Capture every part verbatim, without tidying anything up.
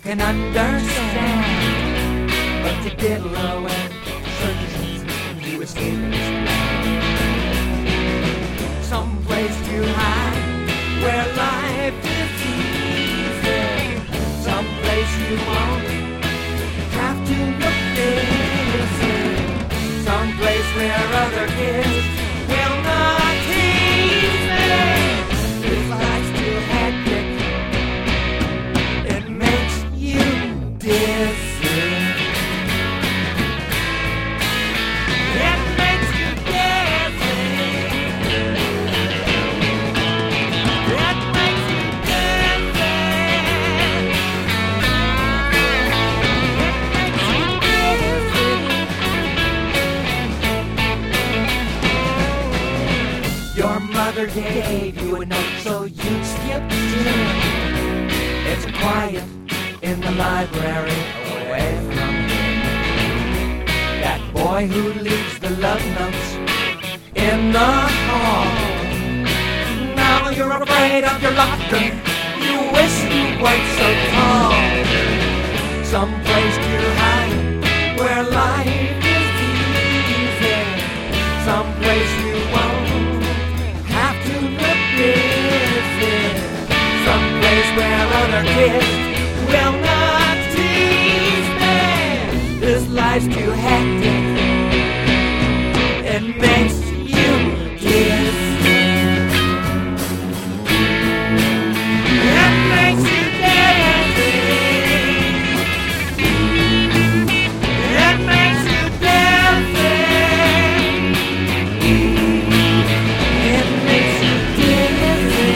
can understand, but to get low and searching to escape this land. Someplace to hide where life is easy, someplace you won't have to look busy, someplace where other kids will not tease me. This life's too hectic, it makes you dizzy. It makes you dizzy. It makes you dizzy. It makes you dizzy. Your mother gave you a note so you'd skip dinner. It's quiet in the library away from here. That boy who leaves the love notes in the hall. Now you're afraid of your locker. You wish you weren't so tall. Someplace to hide where life is easy. Someplace you won't have to look busy. Someplace where other kids will not tease me. This life's too hectic, it makes you dizzy. It makes you dizzy. It makes you dizzy. It makes you dizzy.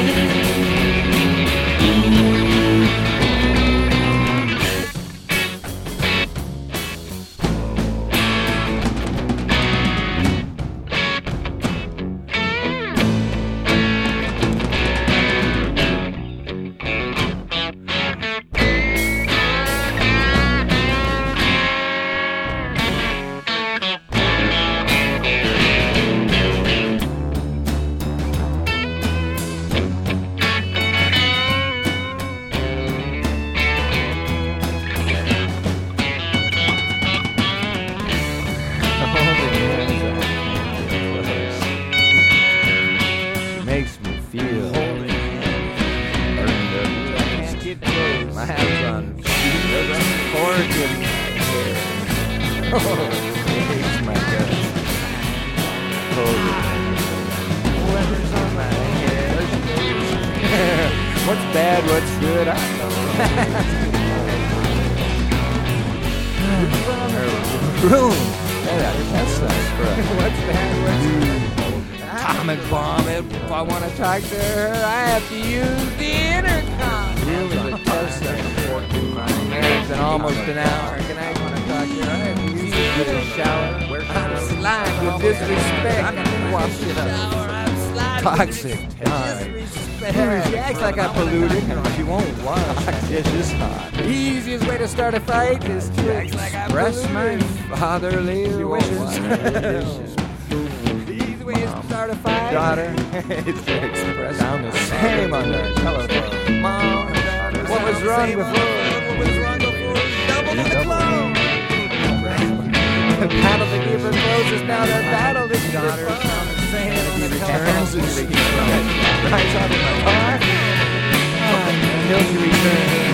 Makes me feel burned up. My hat's on. There's a fork in my hair. Oh, it hates my guts. Hold it. Letters on my head. What's bad, what's good, I don't know. Room. That's nice, bro. What's bad, what's good? Atomic bomb. If I want to talk to her, I have to use the intercom. Really, the test It's been almost an hour. Can I want to talk to her? I have to use the shower. I'm slime with disrespect. Wash it up. Toxic time. She acts like I polluted. She won't wash. It's just hot. The easiest way to start a fight is to express my fatherly wishes. Start a fight. Daughter, it's to express down the same on the telephone. Mom, what was wrong before? What was wrong before? Double to the clone. The battle to keep her close is now the battle to keep her phone. He returns and she rise out of my car until she returns.